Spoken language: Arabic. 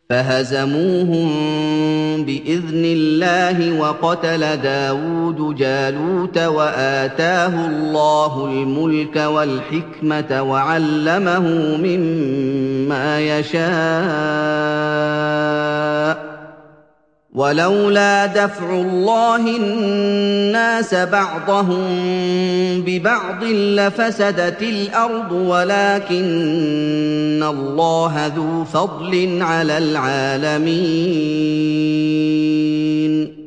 فَهَزَمُوهُم بِإِذْنِ اللَّهِ وَقَتَلَ دَاوُودُ جَالُوتَ وَآتَاهُ اللَّهُ الْمُلْكَ وَالْحِكْمَةَ وَعَلَّمَهُ مِمَّا يَشَاءُ ۗ وَلَوْلَا دَفْعُ اللَّهِ النَّاسَ بَعْضَهُم بِبَعْضٍ لَّفَسَدَتِ الْأَرْضُ وَلَٰكِنَّ اللَّهَ ذُو فَضْلٍ عَلَى الْعَالَمِينَ